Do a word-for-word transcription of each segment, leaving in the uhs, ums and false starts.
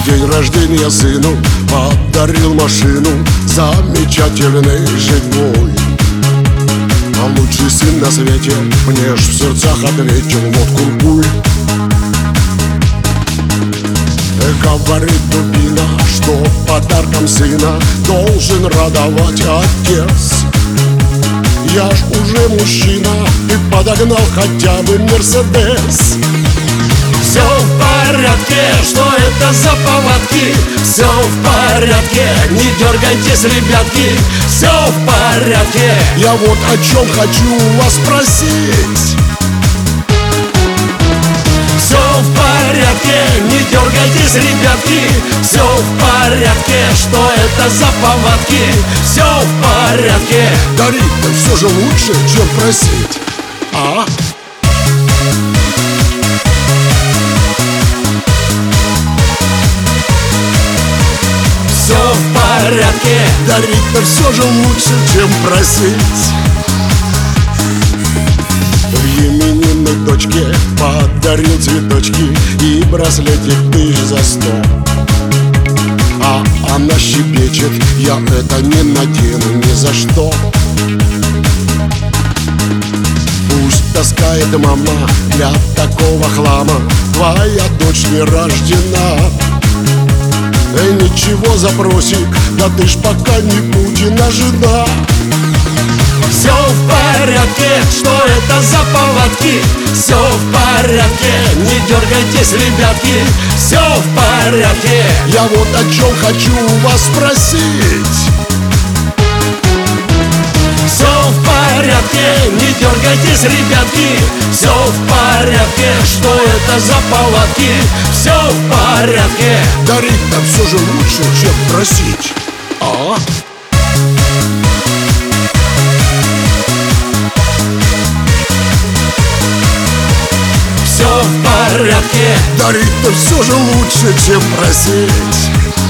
В день рождения сыну подарил машину, замечательный жигуль. А лучший сын на свете мне ж в сердцах ответил: вот куркуль. Говорит дубина, что подарком сына должен радовать отец. Я ж уже мужчина и подогнал хотя бы Мерседес. Все в порядке, что это за поводки? Все в порядке, не дергайтесь, ребятки. Все в порядке. Я вот о чем хочу вас спросить. Все в порядке, не дергайтесь, ребятки. Все в порядке, что это за поводки? Все в порядке. Дарить-то все же лучше, чем просить. А? Все в порядке. Дарить-то все же лучше, чем просить. В именинной дочке подарил цветочки и браслетик тысяч за сто. А она щебечет: я это не надену ни за что. Пусть таскает мама для такого хлама, твоя дочь не рождена. Эй, ничего, запросик, да ты ж пока не Путина жена. Все в порядке, что это за поводки? Все в порядке, не дергайтесь, ребятки. Все в порядке. Я вот о чем хочу вас спросить. Все в порядке, не дергайтесь, ребятки. Все в порядке, что это за поводки? Все в порядке. Дарить-то все же лучше, чем просить. А? Все в порядке. Дарить-то все же лучше, чем просить.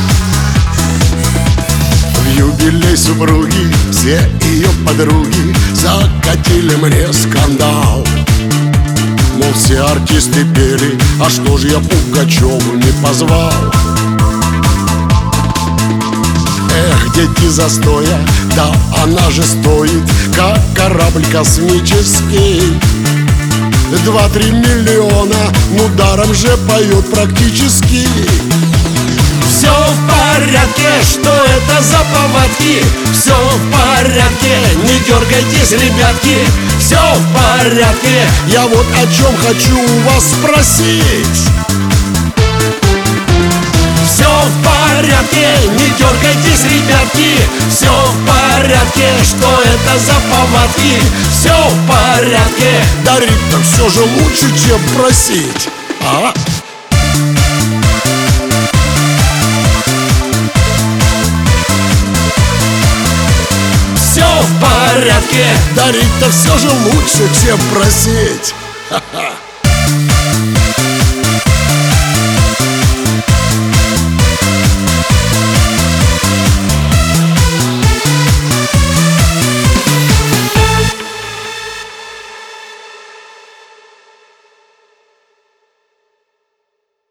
В юбилей супруги все ее подруги закатили мне скандал. Мол, все артисты пели, а что ж я Пугачеву не позвал? Эх, дети застоя, да она же стоит, как корабль космический. Два-три миллиона, ну даром же поет практически. Все в порядке, что это за поводки? Все в порядке, не дергайтесь, ребятки. Все в порядке. Я вот о чем хочу вас спросить. Все в порядке, не дергайтесь, ребятки. Все в порядке, что это за поводки? Все в порядке. Дарить-то все же лучше, чем просить. А? Все в порядке. Дарить-то все же лучше, чем просить.